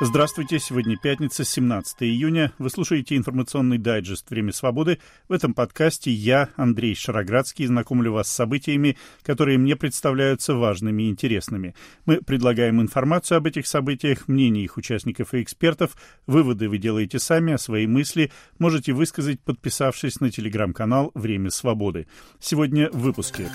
Здравствуйте, сегодня пятница, 17 июня. Вы слушаете информационный дайджест «Время свободы». В этом подкасте я, Андрей Шароградский, знакомлю вас с событиями, которые мне представляются важными и интересными. Мы предлагаем информацию об этих событиях, мнения их участников и экспертов. Выводы вы делаете сами, а свои мысли можете высказать, подписавшись на телеграм-канал «Время свободы». Сегодня в выпуске.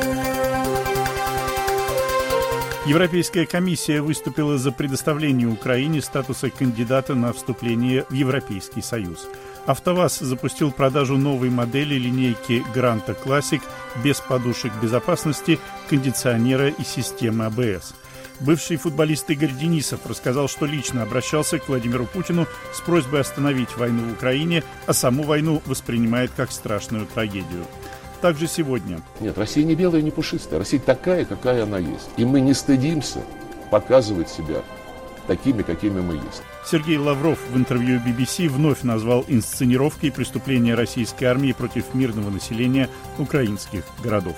Европейская комиссия выступила за предоставление Украине статуса кандидата на вступление в Европейский Союз. АвтоВАЗ запустил продажу новой модели линейки Гранта Classic без подушек безопасности, кондиционера и системы АБС. Бывший футболист Игорь Денисов рассказал, что лично обращался к Владимиру Путину с просьбой остановить войну в Украине, а саму войну воспринимает как страшную трагедию. Также сегодня. Нет, Россия не белая, не пушистая. Россия такая, какая она есть. И мы не стыдимся показывать себя такими, какими мы есть. Сергей Лавров в интервью BBC вновь назвал инсценировкой преступления российской армии против мирного населения украинских городов.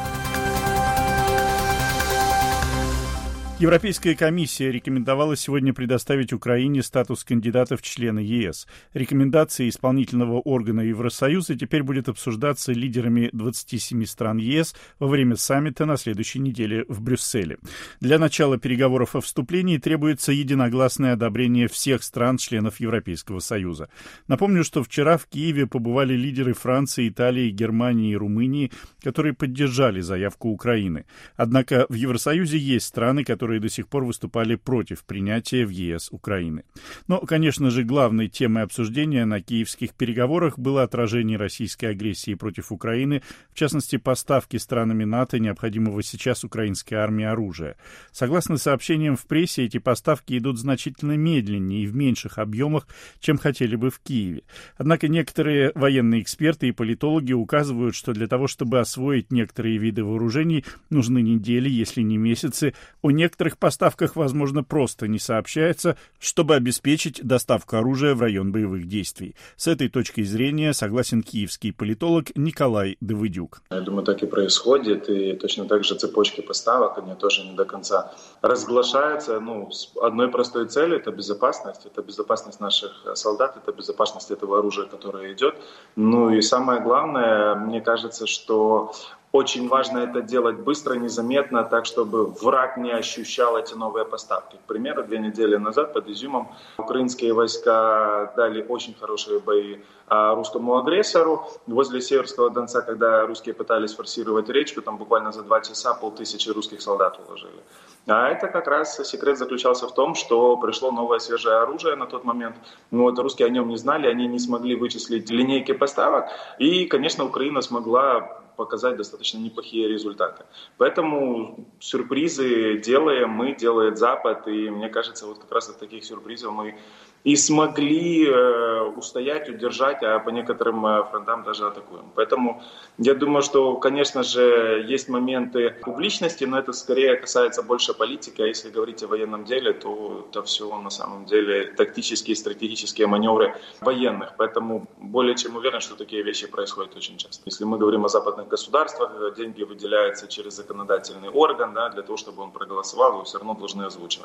Европейская комиссия рекомендовала сегодня предоставить Украине статус кандидата в члены ЕС. Рекомендация исполнительного органа Евросоюза теперь будет обсуждаться лидерами 27 стран ЕС во время саммита на следующей неделе в Брюсселе. Для начала переговоров о вступлении требуется единогласное одобрение всех стран-членов Европейского Союза. Напомню, что вчера в Киеве побывали лидеры Франции, Италии, Германии и Румынии, которые поддержали заявку Украины. Однако в Евросоюзе есть страны, которые до сих пор выступали против принятия в ЕС Украины. Но, конечно же, главной темой обсуждения на киевских переговорах было отражение российской агрессии против Украины, в частности, поставки странами НАТО необходимого сейчас украинской армии оружия. Согласно сообщениям в прессе, эти поставки идут значительно медленнее и в меньших объемах, чем хотели бы в Киеве. Однако некоторые военные эксперты и политологи указывают, что для того, чтобы освоить некоторые виды вооружений, нужны недели, если не месяцы. О некоторых поставках, возможно, просто не сообщается, чтобы обеспечить доставку оружия в район боевых действий. С этой точки зрения согласен киевский политолог Николай Давыдюк. Я думаю, так и происходит, и точно так же цепочки поставок, они тоже не до конца разглашаются. С одной простой целью — это безопасность наших солдат, это безопасность этого оружия, которое идет. И самое главное, мне кажется, что очень важно это делать быстро, незаметно, так, чтобы враг не ощущал эти новые поставки. К примеру, 2 недели назад под Изюмом украинские войска дали очень хорошие бои русскому агрессору. Возле Северского Донца, когда русские пытались форсировать речку, там буквально за 2 часа 500 русских солдат уложили. А это как раз секрет заключался в том, что пришло новое свежее оружие на тот момент. Русские о нем не знали, они не смогли вычислить линейки поставок. И, конечно, Украина смогла показать достаточно неплохие результаты. Поэтому сюрпризы делает Запад. И мне кажется, как раз от таких сюрпризов мы и смогли устоять, удержать, а по некоторым фронтам даже атакуем. Поэтому я думаю, что, конечно же, есть моменты публичности, но это скорее касается больше политики. А если говорить о военном деле, то это все на самом деле тактические, стратегические маневры военных. Поэтому более чем уверен, что такие вещи происходят очень часто. Если мы говорим о западных государствах, деньги выделяются через законодательный орган, для того, чтобы он проголосовал, его все равно должны озвучивать.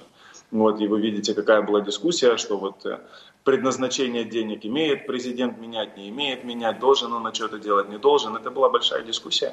И вы видите, какая была дискуссия, что предназначение денег имеет президент менять, не имеет менять, должен он на что-то делать, не должен. Это была большая дискуссия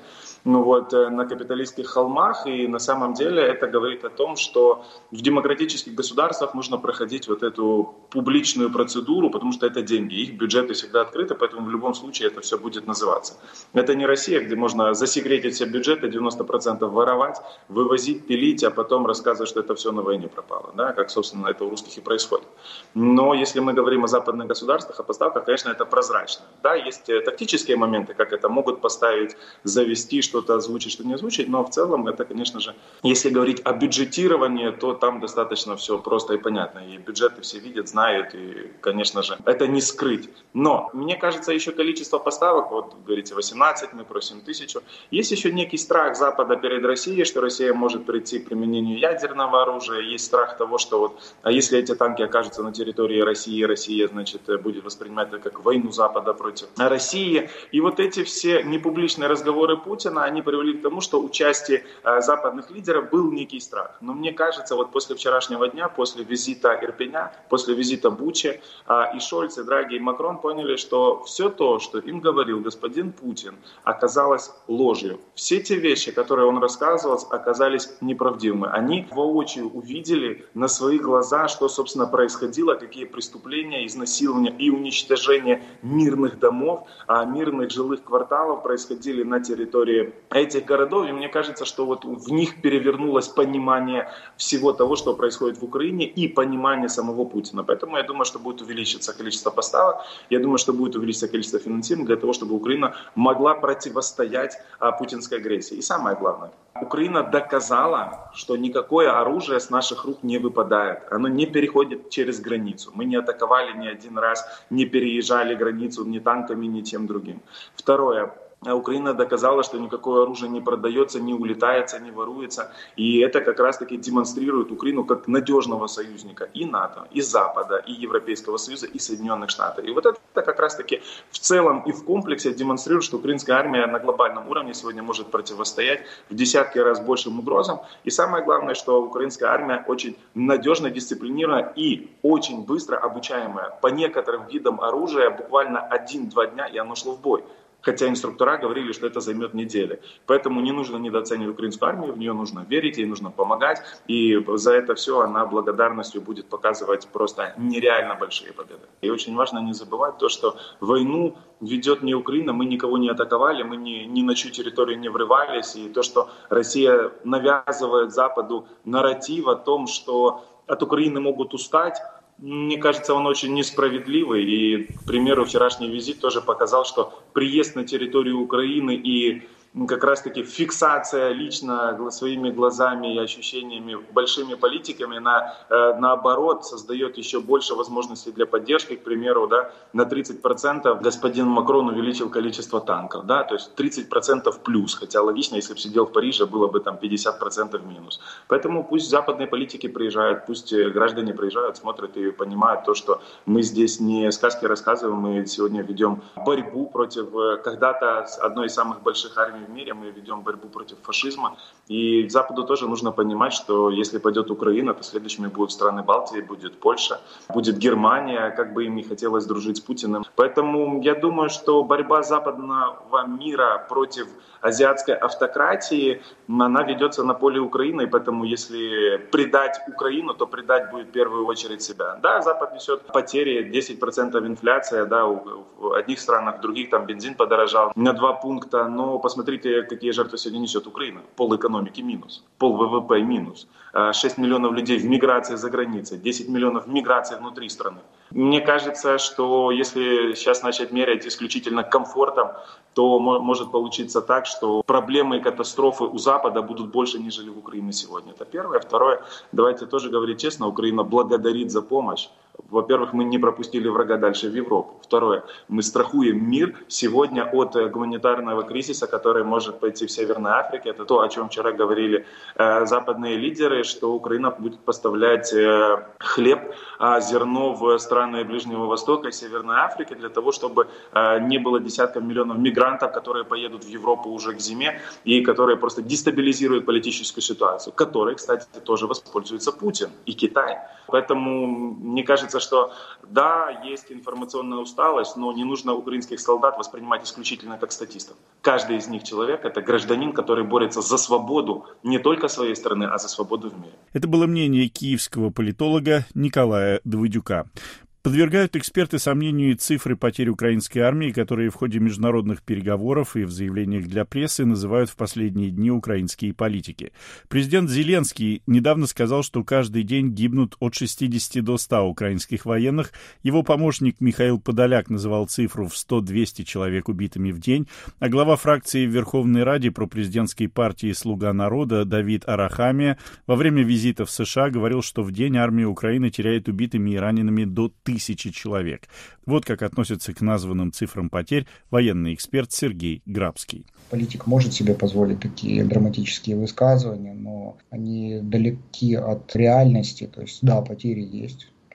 на капиталистских холмах. И на самом деле это говорит о том, что в демократических государствах нужно проходить эту публичную процедуру, потому что это деньги. Их бюджеты всегда открыты, поэтому в любом случае это все будет называться. Это не Россия, где можно засекретить все бюджеты, 90% воровать, вывозить, пилить, а потом рассказывать, что это все на войне пропало. Как, собственно, это у русских и происходит. Но если мы говорим о западных государствах, о поставках, конечно, это прозрачно. Есть тактические моменты, как это могут поставить, завести, что-то озвучить, что не озвучить, но в целом это, конечно же, если говорить о бюджетировании, то там достаточно все просто и понятно. И бюджеты все видят, знают, и, конечно же, это не скрыть. Но, мне кажется, еще количество поставок, говорите, 18, мы просим 1000, есть еще некий страх Запада перед Россией, что Россия может прийти к применению ядерного оружия, есть страх того, что а если эти танки окажутся на территории России Россия, значит, будет воспринимать это как войну Запада против России. И вот эти все непубличные разговоры Путина, они привели к тому, что у части западных лидеров был некий страх. Но мне кажется, вот после вчерашнего дня, после визита Ирпеня, после визита Бучи, и Шольц, и Драги, и Макрон поняли, что все то, что им говорил господин Путин, оказалось ложью. Все те вещи, которые он рассказывал, оказались неправдивыми. Они воочию увидели на свои глаза, что, собственно, происходило, какие преступления, изнасилования и уничтожение мирных домов, мирных жилых кварталов происходили на территории этих городов. И мне кажется, что вот в них перевернулось понимание всего того, что происходит в Украине, и понимание самого Путина. Поэтому я думаю, что будет увеличиться количество поставок, я думаю, что будет увеличиться количество финансирования для того, чтобы Украина могла противостоять путинской агрессии. И самое главное, Украина доказала, что никакое оружие с наших рук не выпадает. Оно не переходит через границу. Мы не атаковали ни один раз, не переезжали границу ни танками, ни тем другим. Второе. Украина доказала, что никакое оружие не продается, не улетается, не воруется. И это как раз-таки демонстрирует Украину как надежного союзника и НАТО, и Запада, и Европейского Союза, и Соединенных Штатов. И вот это как раз-таки в целом и в комплексе демонстрирует, что украинская армия на глобальном уровне сегодня может противостоять в десятки раз большим угрозам. И самое главное, что украинская армия очень надежно, дисциплинирована и очень быстро обучаемая. По некоторым видам оружия буквально 1-2 дня, и оно шло в бой. Хотя инструктора говорили, что это займет недели. Поэтому не нужно недооценивать украинскую армию, в нее нужно верить, ей нужно помогать. И за это все она благодарностью будет показывать просто нереально большие победы. И очень важно не забывать то, что войну ведет не Украина, мы никого не атаковали, мы ни на чью территорию не врывались. И то, что Россия навязывает Западу нарратив о том, что от Украины могут устать, мне кажется, он очень несправедливый. И, к примеру, вчерашний визит тоже показал, что приезд на территорию Украины и как раз-таки фиксация лично своими глазами и ощущениями большими политиками, наоборот, создает еще больше возможностей для поддержки. К примеру, да, на 30% господин Макрон увеличил количество танков. Да, то есть 30% плюс. Хотя логично, если бы сидел в Париже, было бы там 50% минус. Поэтому пусть западные политики приезжают, пусть граждане приезжают, смотрят и понимают то, что мы здесь не сказки рассказываем, мы сегодня ведем борьбу против когда-то одной из самых больших армий в мире, мы ведем борьбу против фашизма. И Западу тоже нужно понимать, что если пойдет Украина, то следующими будут страны Балтии, будет Польша, будет Германия, как бы им не хотелось дружить с Путиным. Поэтому я думаю, что борьба западного мира против азиатской автократии, она ведется на поле Украины. И поэтому если предать Украину, то предать будет в первую очередь себя. Да, Запад несет потери, 10% инфляция, да, в одних странах, в других там бензин подорожал на 2 пункта, но посмотрите, какие жертвы сегодня несет Украина. Пол экономики минус, пол ВВП минус, 6 миллионов людей в миграции за границей, 10 миллионов в миграции внутри страны. Мне кажется, что если сейчас начать мерять исключительно комфортом, то может получиться так, что проблемы и катастрофы у Запада будут больше, нежели в Украине сегодня. Это первое. Второе, давайте тоже говорить честно, Украина благодарит за помощь. Во-первых, мы не пропустили врага дальше в Европу. Второе, мы страхуем мир сегодня от гуманитарного кризиса, который может пойти в Северной Африке. Это то, о чем вчера говорили западные лидеры, что Украина будет поставлять хлеб, зерно в страны Ближнего Востока и Северной Африки для того, чтобы не было десятков миллионов мигрантов, которые поедут в Европу уже к зиме и которые просто дестабилизируют политическую ситуацию, которой, кстати, тоже воспользуется Путин и Китай. Поэтому мне кажется, что да, есть информационная усталость, но не нужно украинских солдат воспринимать исключительно как статистов. Каждый из них человек — это гражданин, который борется за свободу не только своей страны, а за свободу в мире. Это было мнение киевского политолога Николая Давыдюка. Подвергают эксперты сомнению цифры потерь украинской армии, которые в ходе международных переговоров и в заявлениях для прессы называют в последние дни украинские политики. Президент Зеленский недавно сказал, что каждый день гибнут от 60 до 100 украинских военных. Его помощник Михаил Подоляк называл цифру в 100-200 человек убитыми в день, а глава фракции в Верховной Раде пропрезидентской партии «Слуга народа» Давид Арахамия во время визита в США говорил, что в день армия Украины теряет убитыми и ранеными до 1000 человек. Вот как относится к названным цифрам потерь военный эксперт Сергей Грабский. Политик может себе позволить такие драматические высказывания, но они далеки от реальности. То есть, да, потери есть.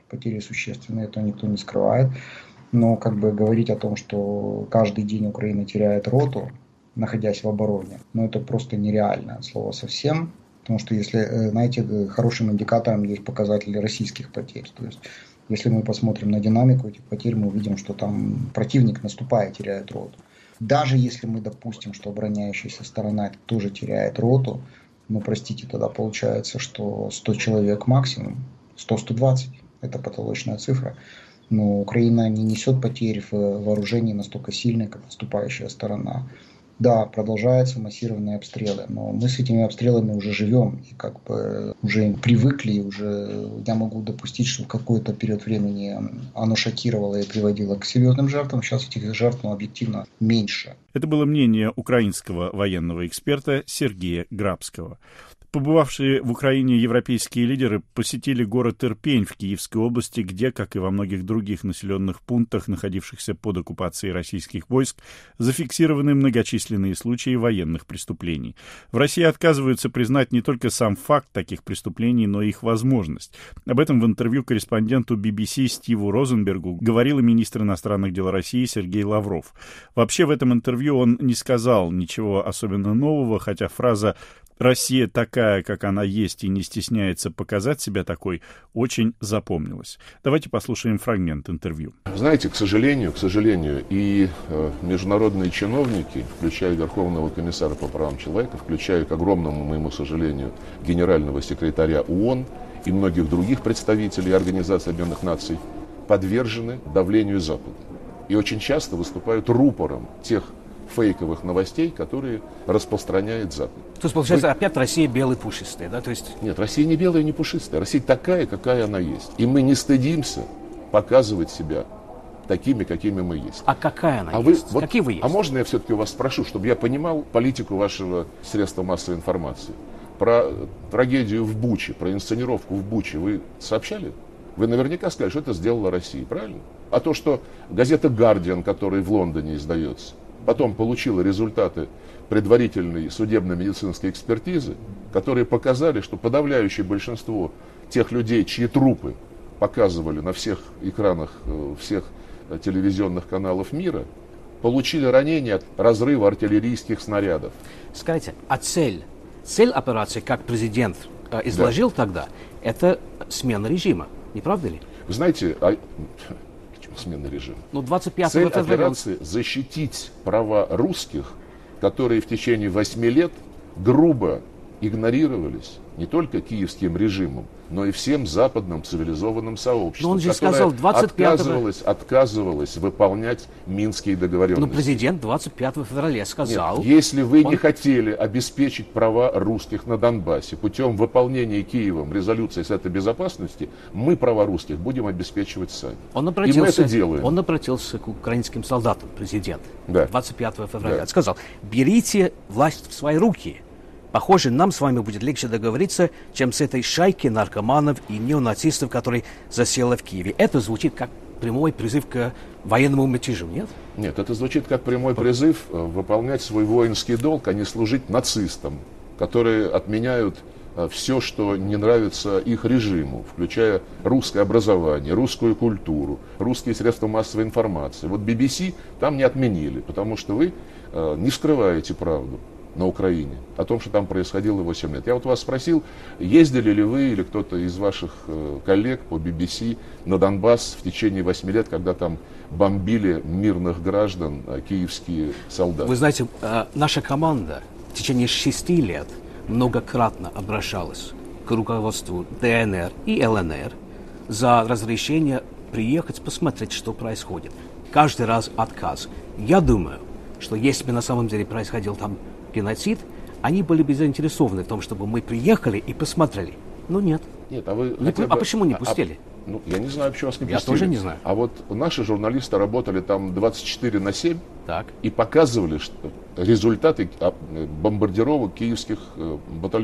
потери существенные, это никто не скрывает. Но как бы говорить о том, что каждый день Украина теряет роту, находясь в обороне, это просто нереально от слова совсем. Потому что, если, знаете, хорошим индикатором есть показатели российских потерь. То есть, если мы посмотрим на динамику этих потерь, мы увидим, что там противник, наступая, теряет роту. Даже если мы допустим, что обороняющаяся сторона тоже теряет роту, простите, тогда получается, что 100 человек максимум, 100-120, это потолочная цифра. Но Украина не несет потерь в вооружении настолько сильной, как наступающая сторона. Да, продолжаются массированные обстрелы, но мы с этими обстрелами уже живем и как бы уже привыкли, и уже я могу допустить, что в какой-то период времени оно шокировало и приводило к серьезным жертвам. Сейчас этих жертв объективно меньше. Это было мнение украинского военного эксперта Сергея Грабского. Побывавшие в Украине европейские лидеры посетили город Ирпень в Киевской области, где, как и во многих других населенных пунктах, находившихся под оккупацией российских войск, зафиксированы многочисленные случаи военных преступлений. В России отказываются признать не только сам факт таких преступлений, но и их возможность. Об этом в интервью корреспонденту BBC Стиву Розенбергу говорил и министр иностранных дел России Сергей Лавров. Вообще в этом интервью он не сказал ничего особенно нового, хотя фраза «Россия такая, как она есть, и не стесняется показать себя такой» очень запомнилась. Давайте послушаем фрагмент интервью. Знаете, к сожалению, и международные чиновники, включая Верховного комиссара по правам человека, включая, к огромному моему сожалению, генерального секретаря ООН и многих других представителей Организации Объединенных Наций, подвержены давлению Запада. И очень часто выступают рупором тех фейковых новостей, которые распространяет Запад. То есть, получается, опять Россия белая пушистая, да? То есть... Нет, Россия не белая, не пушистая. Россия такая, какая она есть. И мы не стыдимся показывать себя такими, какими мы есть. А какая она есть? Какие вы есть? А можно я все-таки у вас спрошу, чтобы я понимал политику вашего средства массовой информации? Про трагедию в Буче, про инсценировку в Буче вы сообщали? Вы наверняка сказали, что это сделала Россия, правильно? А то, что газета «Гардиан», которая в Лондоне издается, потом получила результаты предварительной судебно-медицинской экспертизы, которые показали, что подавляющее большинство тех людей, чьи трупы показывали на всех экранах всех телевизионных каналов мира, получили ранения от разрыва артиллерийских снарядов. Скажите, а цель операции, как президент изложил тогда, это смена режима, не правда ли? Вы знаете, смены режима. 25 Цель операции – защитить права русских, которые в течение 8 лет грубо игнорировались не только киевским режимом, но и всем западным цивилизованным сообществом, он же сказал, отказывалось выполнять Минские договоренности. Но президент 25 февраля сказал... Нет, если вы не хотели обеспечить права русских на Донбассе путем выполнения Киевом резолюции Совета Безопасности, мы права русских будем обеспечивать сами. И мы это делаем. Он обратился к украинским солдатам, президент, 25 февраля. Да. Сказал, берите власть в свои руки. Похоже, нам с вами будет легче договориться, чем с этой шайкой наркоманов и неонацистов, которые засела в Киеве. Это звучит как прямой призыв к военному мятежу, нет? Нет, это звучит как прямой призыв выполнять свой воинский долг, а не служить нацистам, которые отменяют все, что не нравится их режиму, включая русское образование, русскую культуру, русские средства массовой информации. Вот BBC там не отменили, потому что вы не скрываете правду на Украине, о том, что там происходило 8 лет. Я вот вас спросил, ездили ли вы или кто-то из ваших коллег по BBC на Донбасс в течение 8 лет, когда там бомбили мирных граждан киевские солдаты? Вы знаете, наша команда в течение 6 лет многократно обращалась к руководству ДНР и ЛНР за разрешение приехать посмотреть, что происходит. Каждый раз отказ. Я думаю, что если бы на самом деле происходил там геноцид, они были бы заинтересованы в том, чтобы мы приехали и посмотрели. Но нет. Нет, а вы почему не пустили? Я не знаю, почему вас не пустили. Я тоже не знаю. А вот наши журналисты работали там 24/7 так. И показывали результаты бомбардировок киевских батальонов.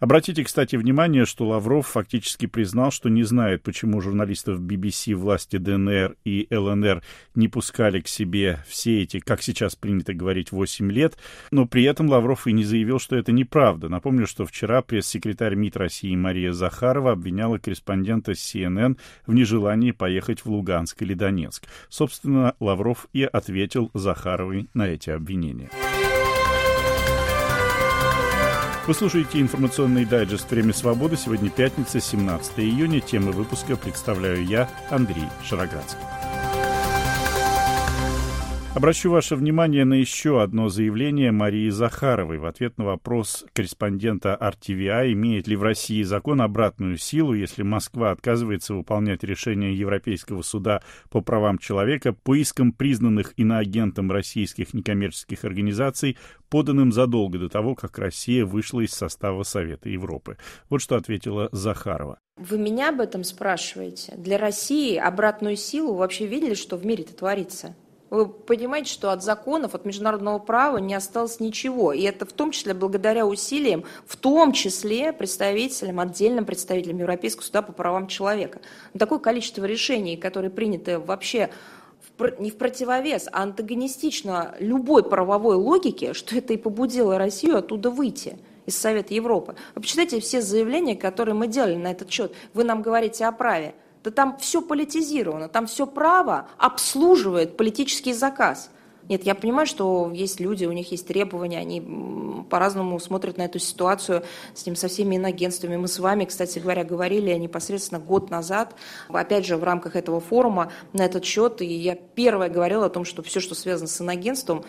Обратите, кстати, внимание, что Лавров фактически признал, что не знает, почему журналистов BBC власти ДНР и ЛНР не пускали к себе все эти, как сейчас принято говорить, 8 лет, но при этом Лавров и не заявил, что это неправда. Напомню, что вчера пресс-секретарь МИД России Мария Захарова обвиняла корреспондента CNN в нежелании поехать в Луганск или Донецк. Собственно, Лавров и ответил Захаровой на эти обвинения. Вы слушаете информационный дайджест «Время свободы». Сегодня пятница, 17 июня. Темы выпуска представляю я, Андрей Шароградский. Обращу ваше внимание на еще одно заявление Марии Захаровой в ответ на вопрос корреспондента RTVI, имеет ли в России закон обратную силу, если Москва отказывается выполнять решение Европейского суда по правам человека по искам признанных иноагентом российских некоммерческих организаций, поданным задолго до того, как Россия вышла из состава Совета Европы. Вот что ответила Захарова. Вы меня об этом спрашиваете? Для России обратную силу вообще видели, что в мире-то творится? Вы понимаете, что от законов, от международного права не осталось ничего. И это в том числе благодаря усилиям, в том числе представителям, отдельным представителям Европейского суда по правам человека. Но такое количество решений, которые приняты вообще не в противовес, а антагонистично любой правовой логике, что это и побудило Россию оттуда выйти из Совета Европы. Вы почитайте все заявления, которые мы делали на этот счет. Вы нам говорите о праве. Да там все политизировано, там все право обслуживает политический заказ. Нет, я понимаю, что есть люди, у них есть требования, они по-разному смотрят на эту ситуацию со всеми иноагентствами. Мы с вами, кстати говоря, говорили непосредственно год назад, опять же, в рамках этого форума на этот счет, и я первая говорила о том, что все, что связано с иноагентством,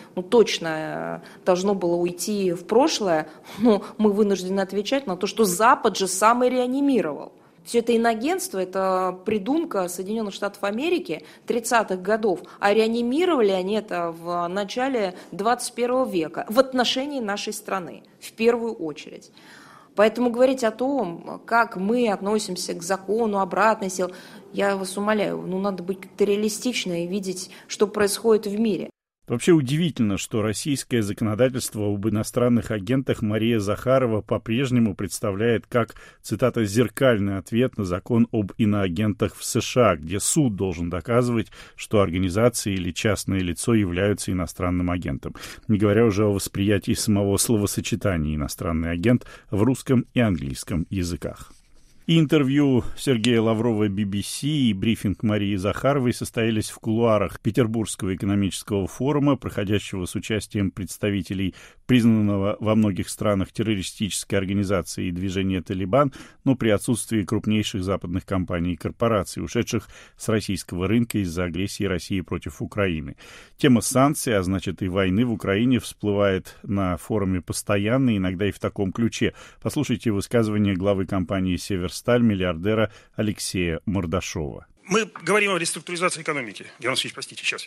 точно должно было уйти в прошлое, но мы вынуждены отвечать на то, что Запад же сам и реанимировал. Все это иноагентство, это придумка Соединенных Штатов Америки 30-х годов, а реанимировали они это в начале 21 века в отношении нашей страны, в первую очередь. Поэтому говорить о том, как мы относимся к закону обратной силы, я вас умоляю, надо быть как-то реалистично и видеть, что происходит в мире. Вообще удивительно, что российское законодательство об иностранных агентах Мария Захарова по-прежнему представляет как, цитата, «зеркальный ответ на закон об иноагентах в США», где суд должен доказывать, что организация или частное лицо являются иностранным агентом, не говоря уже о восприятии самого словосочетания «иностранный агент» в русском и английском языках. И интервью Сергея Лаврова BBC и брифинг Марии Захаровой состоялись в кулуарах Петербургского экономического форума, проходящего с участием представителей признанного во многих странах террористической организации и движения «Талибан», но при отсутствии крупнейших западных компаний и корпораций, ушедших с российского рынка из-за агрессии России против Украины. Тема санкций, а значит и войны в Украине, всплывает на форуме постоянно, иногда и в таком ключе. Послушайте высказывание главы компании «Северсталь», миллиардера Алексея Мордашова. Мы говорим о реструктуризации экономики. Герман Васильевич, простите, сейчас.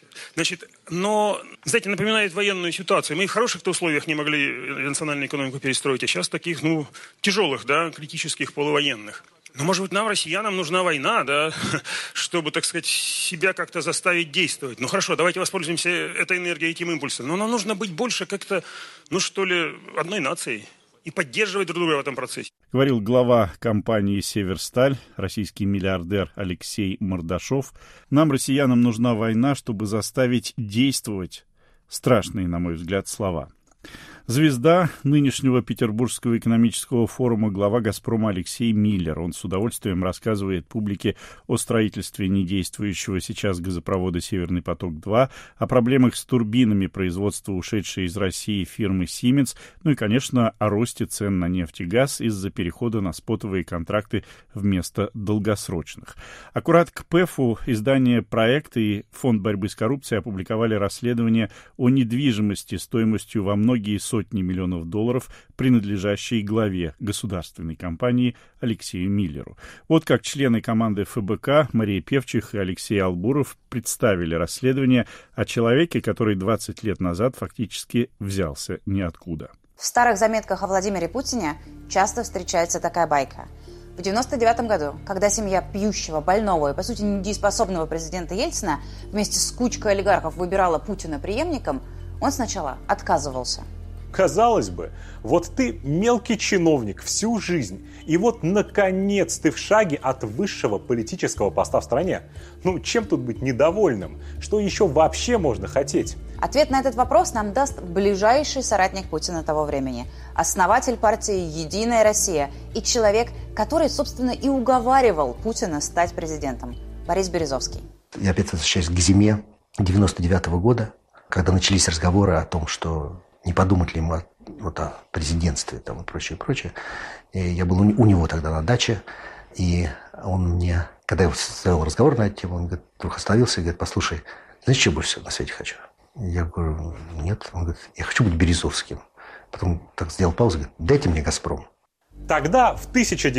Но, знаете, напоминает военную ситуацию. Мы и в хороших-то условиях не могли национальную экономику перестроить, а сейчас таких, тяжелых, критических, полувоенных. Но, может быть, нам, россиянам, нужна война, чтобы, так сказать, себя как-то заставить действовать. Хорошо, давайте воспользуемся этой энергией, этим импульсом. Но нам нужно быть больше как-то, одной нацией. И поддерживать друг друга в этом процессе. Говорил глава компании «Северсталь», российский миллиардер Алексей Мордашов. Нам, россиянам, нужна война, чтобы заставить действовать. Страшные, на мой взгляд, слова. Звезда нынешнего Петербургского экономического форума, глава «Газпрома» Алексей Миллер. Он с удовольствием рассказывает публике о строительстве недействующего сейчас газопровода «Северный поток-2», о проблемах с турбинами производства ушедшей из России фирмы Siemens, и, конечно, о росте цен на нефть и газ из-за перехода на спотовые контракты вместо долгосрочных. Аккурат к ПЭФу издание «Проект» и Фонд борьбы с коррупцией опубликовали расследование о недвижимости стоимостью во многие сотни миллионов долларов, принадлежащей главе государственной компании Алексею Миллеру. Вот как члены команды ФБК Мария Певчих и Алексей Албуров представили расследование о человеке, который 20 лет назад фактически взялся ниоткуда. В старых заметках о Владимире Путине часто встречается такая байка. В 1999 году, когда семья пьющего, больного и, по сути, недееспособного президента Ельцина вместе с кучкой олигархов выбирала Путина преемником, он сначала отказывался. казалось бы, вот ты мелкий чиновник всю жизнь, и вот наконец ты в шаге от высшего политического поста в стране. Ну, чем тут быть недовольным? Что еще вообще можно хотеть? Ответ на этот вопрос нам даст ближайший соратник Путина того времени, основатель партии «Единая Россия» и человек, который, собственно, и уговаривал Путина стать президентом, Борис Березовский. Я опять возвращаюсь к зиме 99-го года, когда начались разговоры о том, что не подумать ли мы о президентстве там, и прочее. И я был у него тогда на даче, и он мне, когда я ставил разговор на эту тему, он вдруг остановился и говорит: послушай, знаешь, что я больше всего на свете хочу? Я говорю: нет. Он говорит: я хочу быть Березовским. Потом так сделал паузу и говорит: дайте мне «Газпром». Тогда, в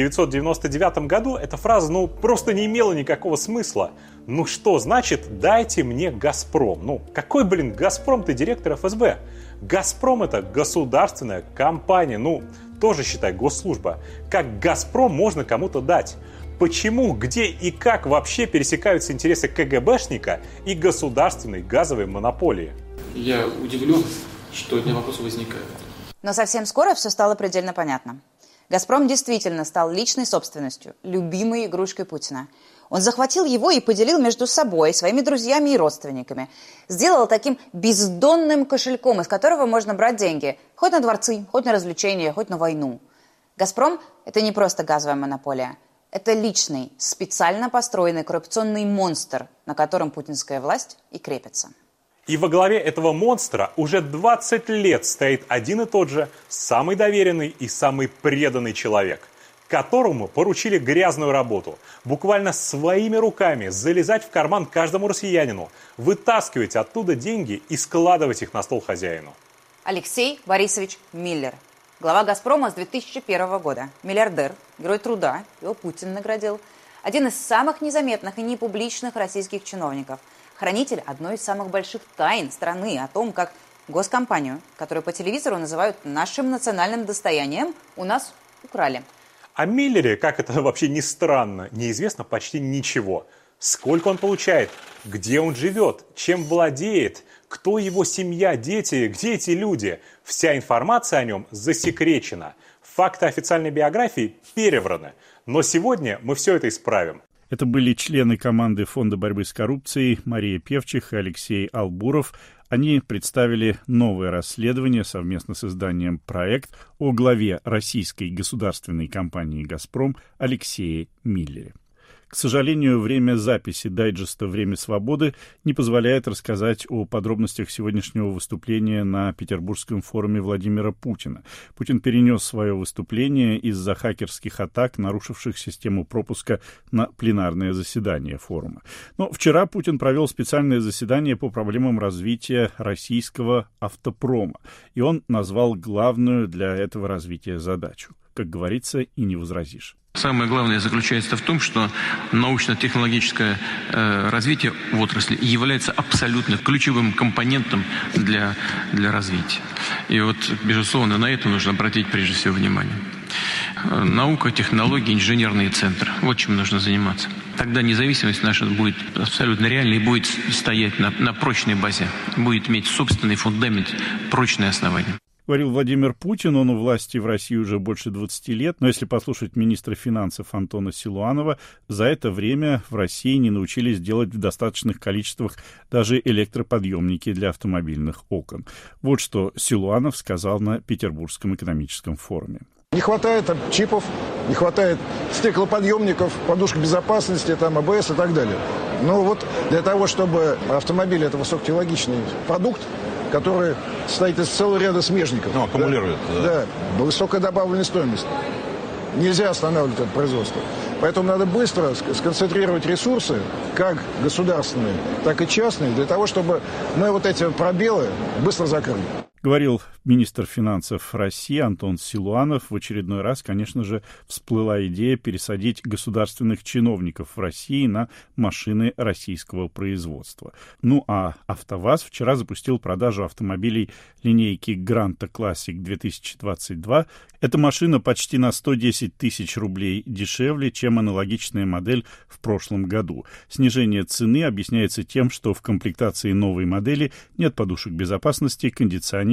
1999 году, эта фраза, просто не имела никакого смысла. Что значит «дайте мне «Газпром»? Какой, «Газпром» ты директор ФСБ? «Газпром» — это государственная компания, тоже, считай, госслужба. Как «Газпром» можно кому-то дать? Почему, где и как вообще пересекаются интересы КГБшника и государственной газовой монополии? Я удивлен, что эти вопросы возникают. Но совсем скоро все стало предельно понятно. «Газпром» действительно стал личной собственностью, любимой игрушкой Путина. Он захватил его и поделил между собой, своими друзьями и родственниками. Сделал таким бездонным кошельком, из которого можно брать деньги. Хоть на дворцы, хоть на развлечения, хоть на войну. «Газпром» – это не просто газовая монополия. Это личный, специально построенный коррупционный монстр, на котором путинская власть и крепится. И во главе этого монстра уже 20 лет стоит один и тот же самый доверенный и самый преданный человек, которому поручили грязную работу, буквально своими руками залезать в карман каждому россиянину, вытаскивать оттуда деньги и складывать их на стол хозяину. Алексей Борисович Миллер, глава «Газпрома» с 2001 года, миллиардер, герой труда, его Путин наградил, один из самых незаметных и непубличных российских чиновников, хранитель одной из самых больших тайн страны о том, как госкомпанию, которую по телевизору называют нашим национальным достоянием, у нас украли. О Миллере, как это вообще ни странно, неизвестно почти ничего. Сколько он получает, где он живет, чем владеет, кто его семья, дети, где эти люди. Вся информация о нем засекречена. Факты официальной биографии перевраны. Но сегодня мы все это исправим. Это были члены команды Фонда борьбы с коррупцией Мария Певчих и Алексей Албуров. Они представили новое расследование совместно с изданием «Проект» о главе российской государственной компании «Газпром» Алексее Миллере. К сожалению, время записи дайджеста «Время свободы» не позволяет рассказать о подробностях сегодняшнего выступления на Петербургском форуме Владимира Путина. Путин перенес свое выступление из-за хакерских атак, нарушивших систему пропуска на пленарное заседание форума. Но вчера Путин провел специальное заседание по проблемам развития российского автопрома, и он назвал главную для этого развития задачу. Как говорится, и не возразишь. Самое главное заключается в том, что научно-технологическое развитие в отрасли является абсолютно ключевым компонентом для развития. И безусловно, на это нужно обратить прежде всего внимание. Наука, технологии, инженерные центры. Вот чем нужно заниматься. Тогда независимость наша будет абсолютно реальной и будет стоять на прочной базе. Будет иметь собственный фундамент, прочное основание. Говорил Владимир Путин, он у власти в России уже больше 20 лет, но если послушать министра финансов Антона Силуанова, за это время в России не научились делать в достаточных количествах даже электроподъемники для автомобильных окон. Вот что Силуанов сказал на Петербургском экономическом форуме. Не хватает чипов, не хватает стеклоподъемников, подушек безопасности, АБС и так далее. Но для того, чтобы автомобиль — это высокотехнологичный продукт, который состоит из целого ряда смежников. Аккумулирует. Да, высокая добавленная стоимость. Нельзя останавливать это производство. Поэтому надо быстро сконцентрировать ресурсы, как государственные, так и частные, для того, чтобы мы эти пробелы быстро закрыли. Говорил министр финансов России Антон Силуанов. В очередной раз, конечно же, всплыла идея пересадить государственных чиновников в России на машины российского производства. А АвтоВАЗ вчера запустил продажу автомобилей линейки Гранта Классик 2022. Эта машина почти на 110 тысяч рублей дешевле, чем аналогичная модель в прошлом году. Снижение цены объясняется тем, что в комплектации новой модели нет подушек безопасности, кондиционера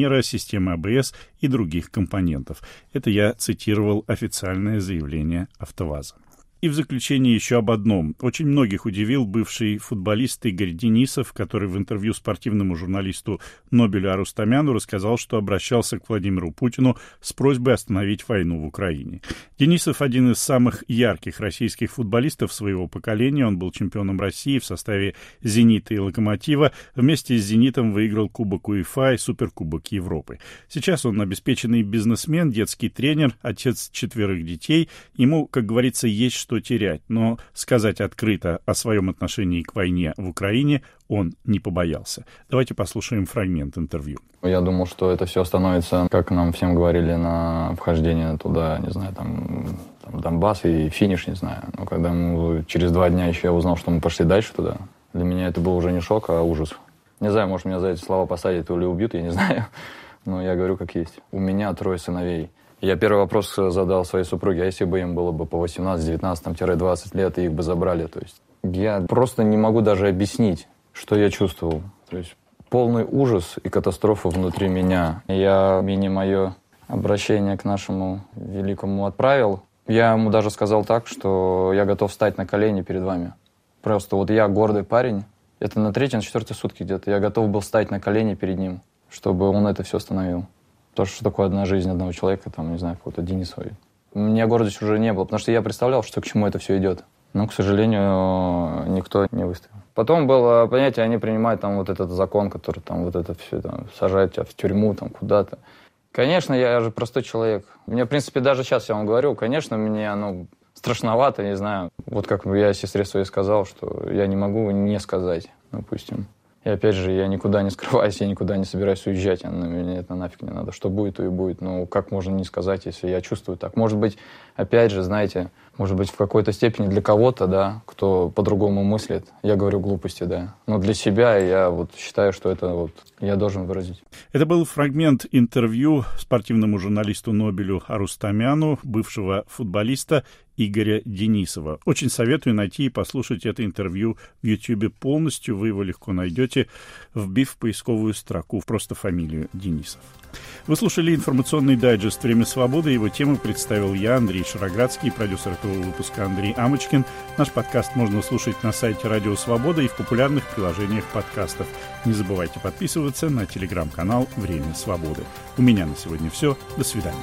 кондиционера, системы АБС и других компонентов. Это я цитировал официальное заявление АвтоВАЗа. И в заключение еще об одном. Очень многих удивил бывший футболист Игорь Денисов, который в интервью спортивному журналисту Нобелю Арустамяну рассказал, что обращался к Владимиру Путину с просьбой остановить войну в Украине. Денисов один из самых ярких российских футболистов своего поколения. Он был чемпионом России в составе «Зенита» и «Локомотива». Вместе с «Зенитом» выиграл Кубок УЕФА и Суперкубок Европы. Сейчас он обеспеченный бизнесмен, детский тренер, отец 4 детей. Ему, как говорится, есть что терять, но сказать открыто о своем отношении к войне в Украине он не побоялся. Давайте послушаем фрагмент интервью. Я думал, что это все становится, как нам всем говорили на вхождение туда, не знаю, там Донбасс и финиш, не знаю. Но когда через 2 дня еще я узнал, что мы пошли дальше туда, для меня это был уже не шок, а ужас. Не знаю, может, меня за эти слова посадят или убьют, я не знаю. Но я говорю, как есть. У меня 3 сыновей. Я первый вопрос задал своей супруге, а если бы им было бы по 18, 19-20 лет, и их бы забрали? То есть я просто не могу даже объяснить, что я чувствовал. То есть полный ужас и катастрофа внутри меня. Я мое обращение к нашему великому отправил. Я ему даже сказал так, что я готов встать на колени перед вами. Просто вот я гордый парень. Это на 3-4 сутки где-то. Я готов был встать на колени перед ним, чтобы он это все остановил. То, что такое одна жизнь одного человека, там, не знаю, какого-то Денисова. У меня гордости уже не было, потому что я представлял, что к чему это все идет. Но, к сожалению, никто не выстоял. Потом было понятие, они принимают там вот этот закон, который там вот это все там, сажает тебя в тюрьму там куда-то. Конечно, я же простой человек. Мне, в принципе, даже сейчас я вам говорю, конечно, мне, страшновато, не знаю. Вот как я сестре своей сказал, что я не могу не сказать, допустим. И опять же, я никуда не скрываюсь, я никуда не собираюсь уезжать. Мне это нафиг не надо. Что будет, то и будет. Но как можно не сказать, если я чувствую так? Может быть, опять же, знаете, может быть, в какой-то степени для кого-то, да, кто по-другому мыслит, я говорю глупости, да. Но для себя я вот считаю, что это я должен выразить. Это был фрагмент интервью спортивному журналисту Нобелю Арустамяну, бывшего футболиста Игоря Денисова. Очень советую найти и послушать это интервью в YouTube полностью. Вы его легко найдете, вбив в поисковую строку просто фамилию Денисов. Вы слушали информационный дайджест «Время свободы». Его тему представил я, Андрей Шароградский, продюсер этого выпуска Андрей Амочкин. Наш подкаст можно слушать на сайте Радио Свобода и в популярных приложениях подкастов. Не забывайте подписываться на телеграм-канал «Время свободы». У меня на сегодня все. До свидания.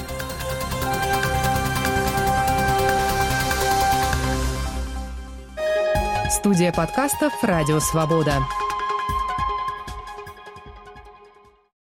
Студия подкастов «Радио Свобода».